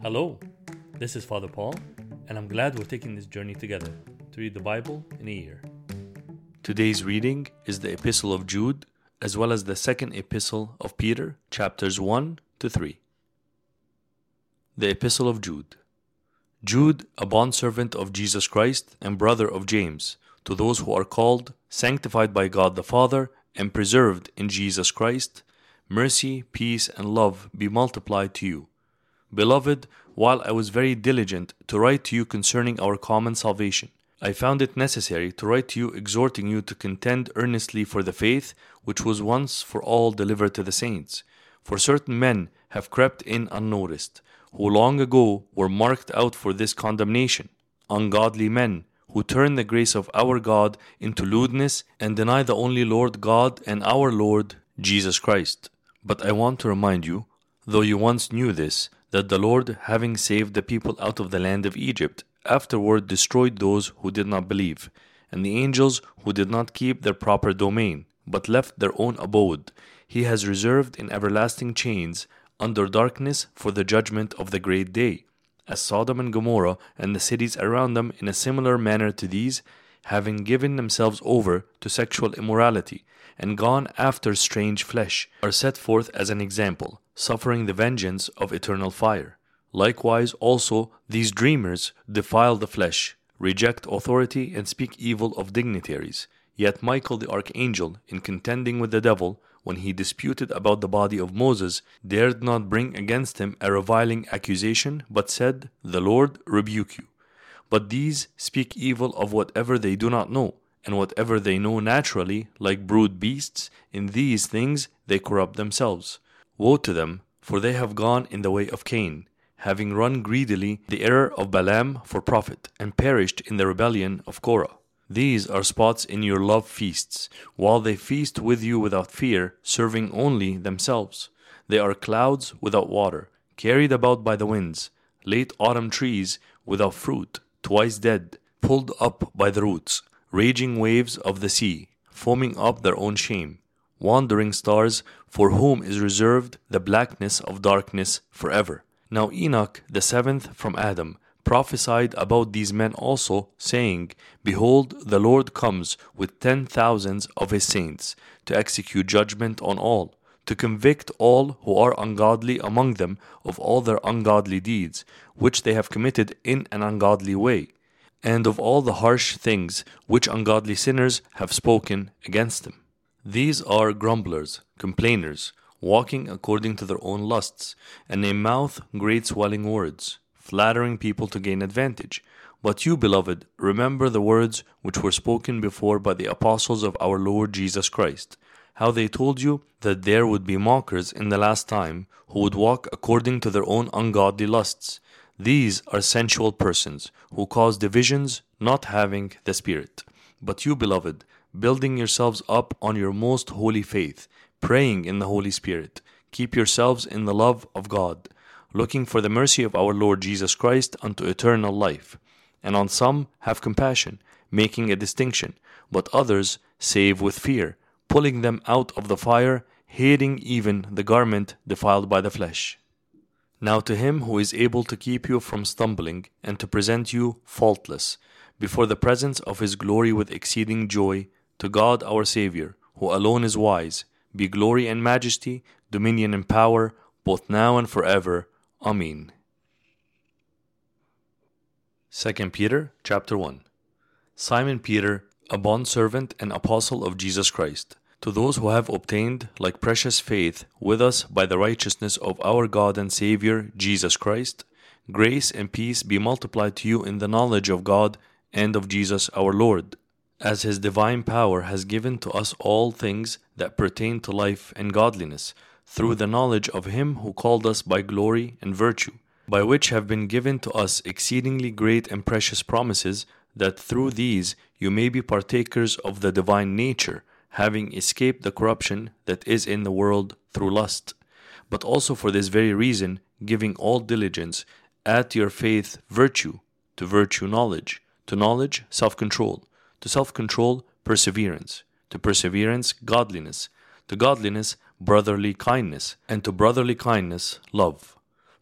Hello, this is Father Paul, and I'm glad we're taking this journey together to read the Bible in a year. Today's reading is the Epistle of Jude, as well as the second Epistle of Peter, chapters 1 to 3. The Epistle of Jude. Jude, a bondservant of Jesus Christ and brother of James, to those who are called, sanctified by God the Father, and preserved in Jesus Christ, mercy, peace, and love be multiplied to you. Beloved, while I was very diligent to write to you concerning our common salvation, I found it necessary to write to you exhorting you to contend earnestly for the faith which was once for all delivered to the saints. For certain men have crept in unnoticed, who long ago were marked out for this condemnation, ungodly men, who turn the grace of our God into lewdness and deny the only Lord God and our Lord Jesus Christ. But I want to remind you, though you once knew this, that the Lord, having saved the people out of the land of Egypt, afterward destroyed those who did not believe, and the angels who did not keep their proper domain, but left their own abode, he has reserved in everlasting chains under darkness for the judgment of the great day, as Sodom and Gomorrah and the cities around them in a similar manner to these, having given themselves over to sexual immorality, and gone after strange flesh, are set forth as an example, suffering the vengeance of eternal fire. Likewise also these dreamers defile the flesh, reject authority, and speak evil of dignitaries. Yet Michael the archangel, in contending with the devil, when he disputed about the body of Moses, dared not bring against him a reviling accusation, but said, "The Lord rebuke you." But these speak evil of whatever they do not know, and whatever they know naturally, like brute beasts, in these things they corrupt themselves. Woe to them, for they have gone in the way of Cain, having run greedily the error of Balaam for profit, and perished in the rebellion of Korah. These are spots in your love feasts, while they feast with you without fear, serving only themselves. They are clouds without water, carried about by the winds, late autumn trees without fruit, twice dead, pulled up by the roots, raging waves of the sea, foaming up their own shame, wandering stars, for whom is reserved the blackness of darkness forever. Now Enoch, the seventh from Adam, prophesied about these men also, saying, "Behold, the Lord comes with 10,000s of his saints, to execute judgment on all, to convict all who are ungodly among them of all their ungodly deeds, which they have committed in an ungodly way, and of all the harsh things which ungodly sinners have spoken against him." These are grumblers, complainers, walking according to their own lusts, and a mouth great swelling words, flattering people to gain advantage. But you, beloved, remember the words which were spoken before by the apostles of our Lord Jesus Christ, how they told you that there would be mockers in the last time, who would walk according to their own ungodly lusts. These are sensual persons, who cause divisions, not having the Spirit. But you, beloved, building yourselves up on your most holy faith, praying in the Holy Spirit, keep yourselves in the love of God, looking for the mercy of our Lord Jesus Christ unto eternal life. And on some have compassion, making a distinction, but others save with fear, pulling them out of the fire, hating even the garment defiled by the flesh. Now to him who is able to keep you from stumbling, and to present you faultless before the presence of his glory with exceeding joy, to God our Saviour, who alone is wise, be glory and majesty, dominion and power, both now and forever. Amen. 2 Peter chapter 1. Simon Peter, a bondservant and apostle of Jesus Christ, to those who have obtained like precious faith with us by the righteousness of our God and Saviour Jesus Christ, grace and peace be multiplied to you in the knowledge of God and of Jesus our Lord, as his divine power has given to us all things that pertain to life and godliness, through the knowledge of him who called us by glory and virtue, by which have been given to us exceedingly great and precious promises, that through these you may be partakers of the divine nature, having escaped the corruption that is in the world through lust. But also for this very reason, giving all diligence, add to your faith virtue, to virtue knowledge, to knowledge self-control, to self-control perseverance, to perseverance godliness, to godliness brotherly kindness, and to brotherly kindness love.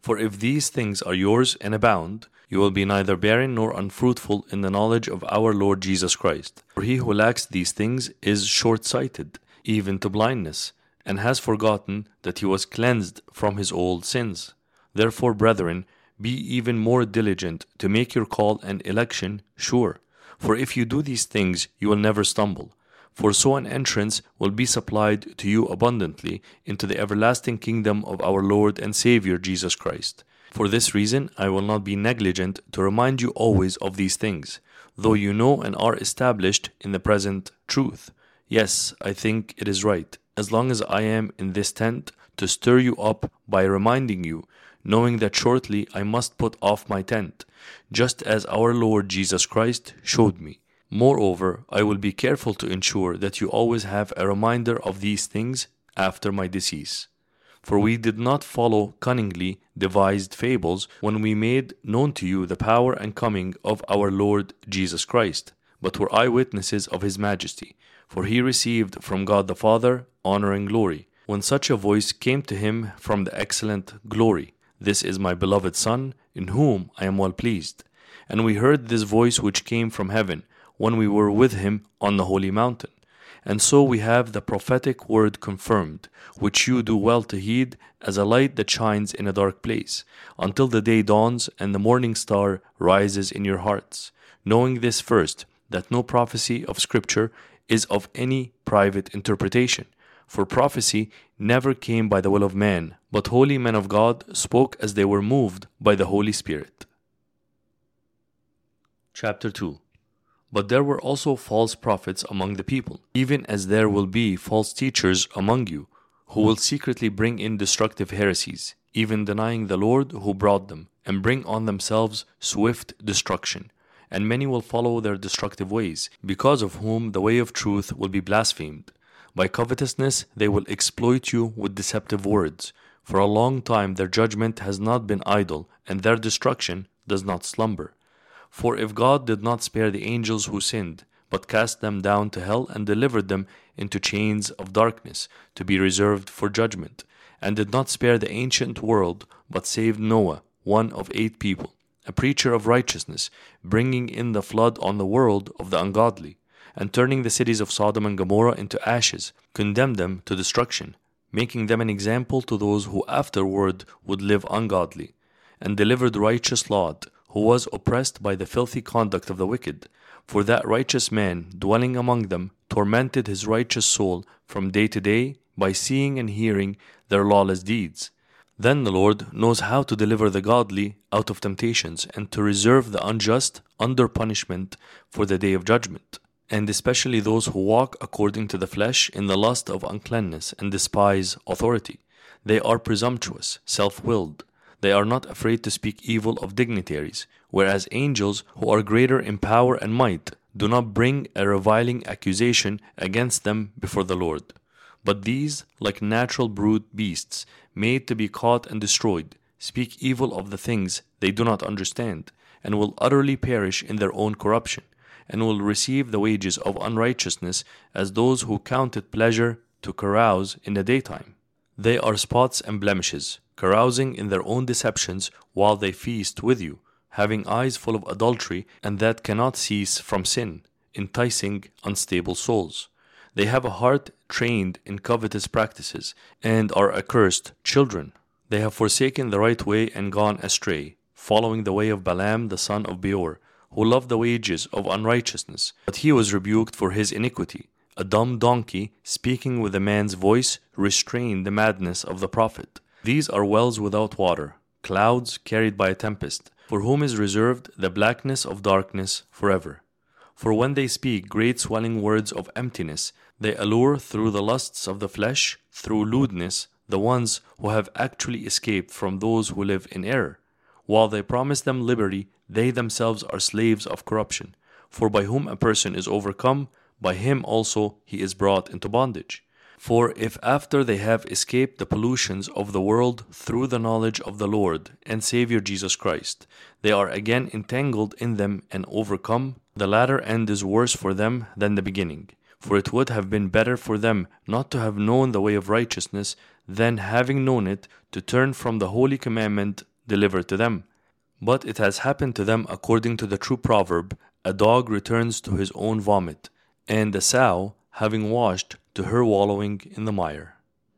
For if these things are yours and abound, you will be neither barren nor unfruitful in the knowledge of our Lord Jesus Christ. For he who lacks these things is short-sighted, even to blindness, and has forgotten that he was cleansed from his old sins. Therefore, brethren, be even more diligent to make your call and election sure. For if you do these things, you will never stumble. For so an entrance will be supplied to you abundantly into the everlasting kingdom of our Lord and Savior Jesus Christ. For this reason, I will not be negligent to remind you always of these things, though you know and are established in the present truth. Yes, I think it is right, as long as I am in this tent, to stir you up by reminding you, knowing that shortly I must put off my tent, just as our Lord Jesus Christ showed me. Moreover, I will be careful to ensure that you always have a reminder of these things after my decease. For we did not follow cunningly devised fables when we made known to you the power and coming of our Lord Jesus Christ, but were eyewitnesses of his majesty. For he received from God the Father honor and glory, when such a voice came to him from the excellent glory, "This is my beloved Son, in whom I am well pleased." And we heard this voice which came from heaven, when we were with him on the holy mountain. And so we have the prophetic word confirmed, which you do well to heed, as a light that shines in a dark place, until the day dawns and the morning star rises in your hearts. Knowing this first, that no prophecy of Scripture is of any private interpretation. For prophecy never came by the will of man, but holy men of God spoke as they were moved by the Holy Spirit. Chapter 2. But there were also false prophets among the people, even as there will be false teachers among you, who will secretly bring in destructive heresies, even denying the Lord who brought them, and bring on themselves swift destruction. And many will follow their destructive ways, because of whom the way of truth will be blasphemed. By covetousness they will exploit you with deceptive words. For a long time their judgment has not been idle, and their destruction does not slumber. For if God did not spare the angels who sinned, but cast them down to hell and delivered them into chains of darkness, to be reserved for judgment, and did not spare the ancient world, but saved Noah, one of 8 people, a preacher of righteousness, bringing in the flood on the world of the ungodly, and turning the cities of Sodom and Gomorrah into ashes, condemned them to destruction, making them an example to those who afterward would live ungodly, and delivered righteous Lot, who was oppressed by the filthy conduct of the wicked. For that righteous man, dwelling among them, tormented his righteous soul from day to day by seeing and hearing their lawless deeds. Then the Lord knows how to deliver the godly out of temptations, and to reserve the unjust under punishment for the day of judgment, and especially those who walk according to the flesh in the lust of uncleanness and despise authority. They are presumptuous, self-willed. They are not afraid to speak evil of dignitaries, whereas angels, who are greater in power and might, do not bring a reviling accusation against them before the Lord. But these, like natural brute beasts, made to be caught and destroyed, speak evil of the things they do not understand, and will utterly perish in their own corruption, and will receive the wages of unrighteousness as those who count it pleasure to carouse in the daytime. They are spots and blemishes, carousing in their own deceptions while they feast with you, having eyes full of adultery, and that cannot cease from sin, enticing unstable souls. They have a heart trained in covetous practices, and are accursed children. They have forsaken the right way and gone astray, following the way of Balaam the son of Beor, who loved the wages of unrighteousness, but he was rebuked for his iniquity. A dumb donkey, speaking with a man's voice, restrained the madness of the prophet. These are wells without water, clouds carried by a tempest, for whom is reserved the blackness of darkness forever. For when they speak great swelling words of emptiness, they allure through the lusts of the flesh, through lewdness, the ones who have actually escaped from those who live in error. While they promise them liberty, they themselves are slaves of corruption. For by whom a person is overcome, by him also he is brought into bondage. For if after they have escaped the pollutions of the world through the knowledge of the Lord and Savior Jesus Christ, they are again entangled in them and overcome, the latter end is worse for them than the beginning. For it would have been better for them not to have known the way of righteousness than, having known it, to turn from the holy commandment delivered to them. But it has happened to them according to the true proverb, a dog returns to his own vomit, and a sow, having washed, to her wallowing in the mire.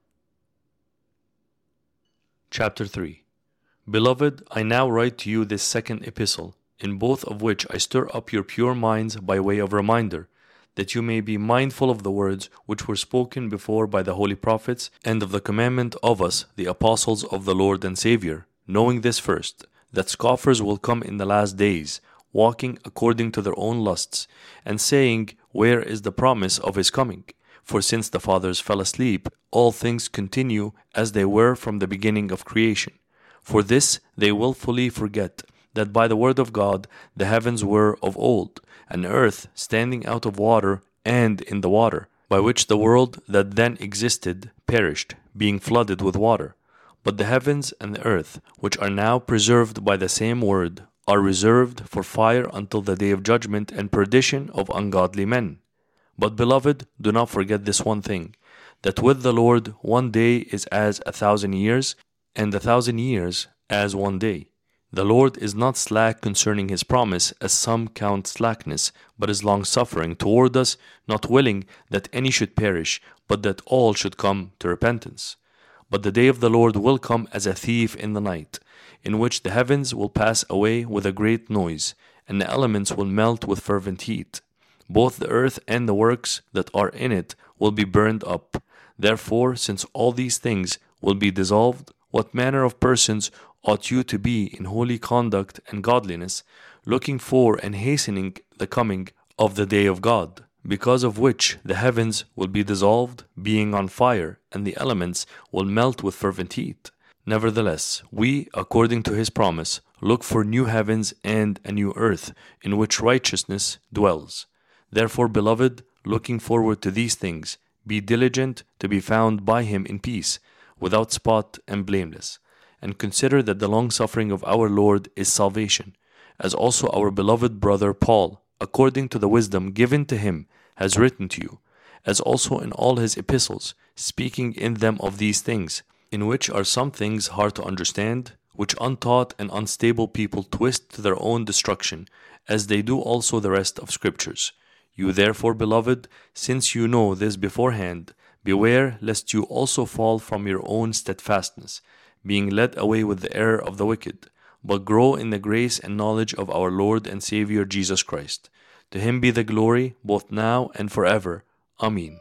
Chapter 3. Beloved, I now write to you this second epistle, in both of which I stir up your pure minds by way of reminder, that you may be mindful of the words which were spoken before by the holy prophets, and of the commandment of us, the apostles of the Lord and Savior, knowing this first, that scoffers will come in the last days, walking according to their own lusts, and saying, Where is the promise of his coming? For since the fathers fell asleep, all things continue as they were from the beginning of creation. For this they willfully forget, that by the word of God the heavens were of old, an earth standing out of water and in the water, by which the world that then existed perished, being flooded with water. But the heavens and the earth, which are now preserved by the same word, are reserved for fire until the day of judgment and perdition of ungodly men. But beloved, do not forget this one thing, that with the Lord 1 day is as 1,000 years, and 1,000 years as 1 day. The Lord is not slack concerning his promise, as some count slackness, but is longsuffering toward us, not willing that any should perish, but that all should come to repentance. But the day of the Lord will come as a thief in the night, in which the heavens will pass away with a great noise, and the elements will melt with fervent heat. Both the earth and the works that are in it will be burned up. Therefore, since all these things will be dissolved, what manner of persons ought you to be in holy conduct and godliness, looking for and hastening the coming of the day of God, because of which the heavens will be dissolved, being on fire, and the elements will melt with fervent heat? Nevertheless, we, according to his promise, look for new heavens and a new earth, in which righteousness dwells. Therefore, beloved, looking forward to these things, be diligent to be found by him in peace, without spot and blameless. And consider that the long-suffering of our Lord is salvation, as also our beloved brother Paul, according to the wisdom given to him, has written to you, as also in all his epistles, speaking in them of these things, in which are some things hard to understand, which untaught and unstable people twist to their own destruction, as they do also the rest of Scriptures. You therefore, beloved, since you know this beforehand, beware lest you also fall from your own steadfastness, being led away with the error of the wicked, but grow in the grace and knowledge of our Lord and Savior Jesus Christ. To him be the glory, both now and forever. Amen.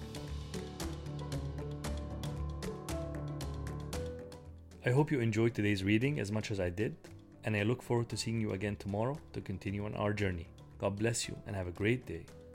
I hope you enjoyed today's reading as much as I did, and I look forward to seeing you again tomorrow to continue on our journey. God bless you and have a great day.